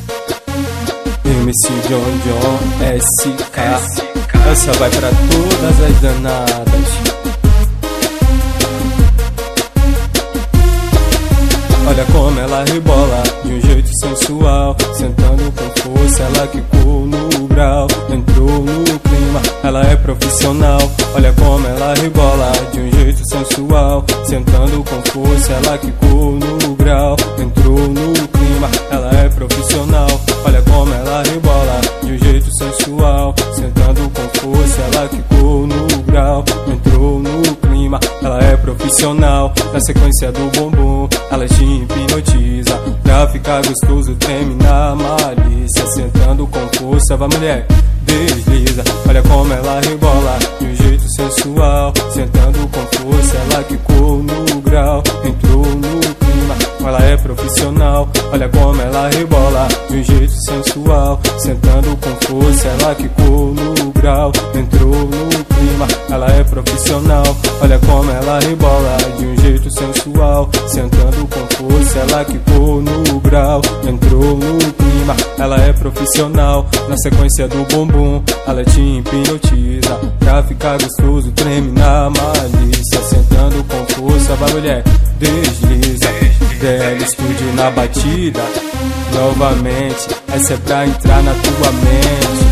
MC John SK. Essa vai pra todas as danadas. Olha como ela rebola de um jeito sensual, sentando com força, ela quicou no grau, entrou no clima, ela é profissional. Olha como ela rebola de um jeito sensual, sentando com força, ela quicou no grau, entrou no clima, ela é profissional. Olha como ela rebola de um jeito sensual, sentando com força, ela quicou no grau, entrou no clima, ela é profissional. Na sequência do bumbum, ela te hipnotiza, pra ficar gostoso treme na malícia, sentando com força, vai mulher, desliza. Olha como ela rebola de um jeito sensual, sentando com força, ela quicou no grau, entrou no clima, ela é profissional. Olha como ela rebola de um jeito sensual, sentando com força, ela quicou no grau, entrou no clima, ela é profissional. Olha como ela rebola de um jeito sensual, sentando com força, ela quicou no grau, entrou no clima, ela é profissional. Na sequência do bumbum, ela te hipnotiza, pra ficar gostoso treme na malícia, sentando com força, vai mulher, desliza. DL Studio na batida, novamente, essa é pra entrar na tua mente.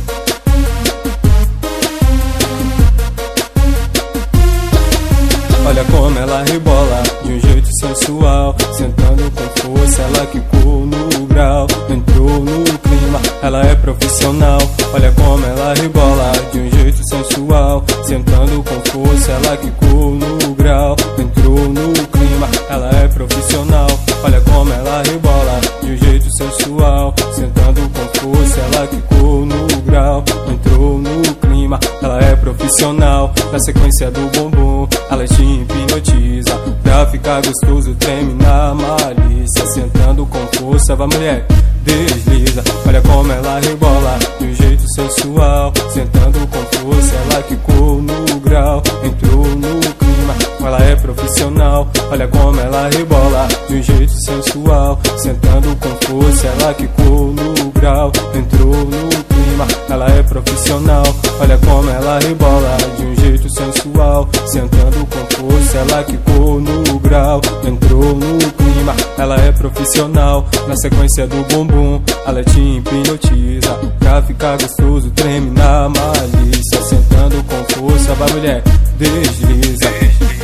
Olha como ela rebola de um jeito sensual, sentando com força, ela quicou no grau, entrou no clima, ela é profissional. Olha como ela rebola de um jeito sensual, sentando com força, ela quicou no grau, entrou no clima, ela é profissional. Olha como ela rebola de um jeito sensual, sentando com força, ela quicou no grau, entrou no clima, ela é profissional. Na sequência do bumbum, ela te hipnotiza, pra ficar gostoso treme na malícia, sentando com força, vai mulher, desliza. Olha como ela rebola de um jeito sensual, sentando com força, ela quicou no grau, entrou no clima, ela é profissional. Olha como ela rebola de um jeito sensual, sentando com força, ela quicou no grau, entrou no clima, ela é profissional. Olha como ela rebola de um jeito sensual, sentando com força, ela quicou no grau, entrou no clima, ela é profissional. Na sequência do bumbum, ela te hipnotiza, pra ficar gostoso treme na malícia, sentando com força, vai mulher, desliza.